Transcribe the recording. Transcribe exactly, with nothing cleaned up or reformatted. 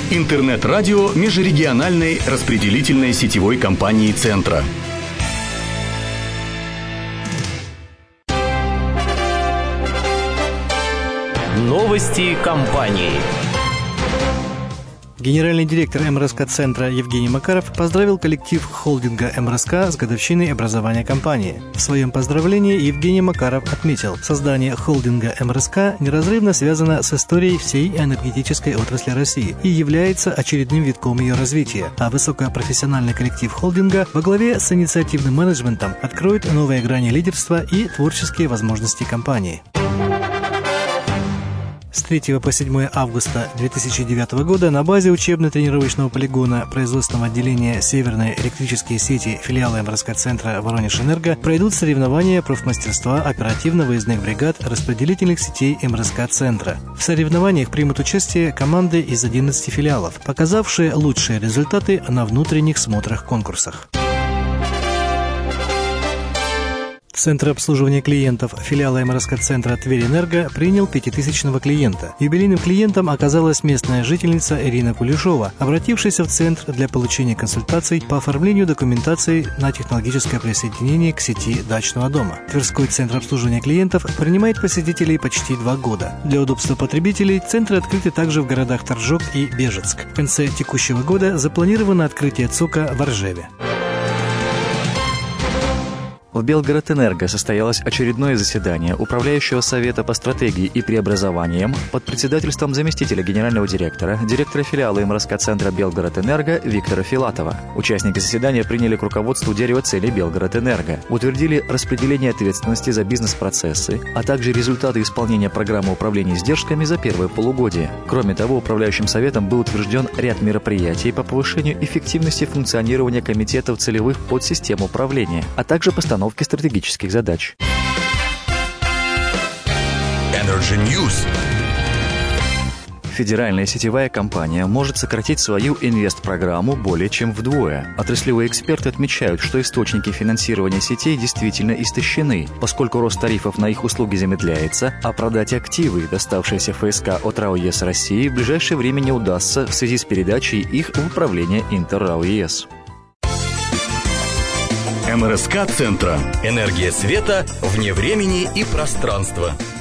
Интернет-радио межрегиональной распределительной сетевой компании «Центра». Новости компании. Генеральный директор эм эр эс ка-центра Евгений Макаров поздравил коллектив холдинга эм эр эс ка с годовщиной образования компании. В своем поздравлении Евгений Макаров отметил, создание холдинга эм эр эс ка неразрывно связано с историей всей энергетической отрасли России и является очередным витком ее развития, а высокопрофессиональный коллектив холдинга во главе с инициативным менеджментом откроет новые грани лидерства и творческие возможности компании. С третьего по седьмое августа две тысячи девятого года на базе учебно-тренировочного полигона производственного отделения «Северные электрические сети» филиала эм эр эс ка-центра «Воронеж-Энерго» пройдут соревнования профмастерства оперативно-выездных бригад распределительных сетей эм эр эс ка-центра. В соревнованиях примут участие команды из одиннадцати филиалов, показавшие лучшие результаты на внутренних смотрах-конкурсах. Центр обслуживания клиентов филиала эм эр эс ка-центра «Тверь-Энерго» принял пятитысячного клиента. Юбилейным клиентом оказалась местная жительница Ирина Кулешова, обратившаяся в центр для получения консультаций по оформлению документации на технологическое присоединение к сети дачного дома. Тверской центр обслуживания клиентов принимает посетителей почти два года. Для удобства потребителей центры открыты также в городах Торжок и Бежецк. В конце текущего года запланировано открытие ЦОКа в Оржеве. В Белгород-Энерго состоялось очередное заседание Управляющего совета по стратегии и преобразованиям под председательством заместителя генерального директора, директора филиала эм эр эс ка-центра Белгород-Энерго Виктора Филатова. Участники заседания приняли к руководству дерево целей Белгород-Энерго, утвердили распределение ответственности за бизнес-процессы, а также результаты исполнения программы управления издержками за первое полугодие. Кроме того, Управляющим советом был утвержден ряд мероприятий по повышению эффективности функционирования комитетов целевых подсистем управления, а также постановки стратегических задач. Energy News. Федеральная сетевая компания может сократить свою инвестпрограмму более чем вдвое. Отраслевые эксперты отмечают, что источники финансирования сетей действительно истощены, поскольку рост тарифов на их услуги замедляется, а продать активы, доставшиеся эф эс ка от РАО ЕС России, в ближайшее время не удастся в связи с передачей их в управление Интер-РАО ЕС. эм эр эс ка-центра. Энергия света вне времени и пространства.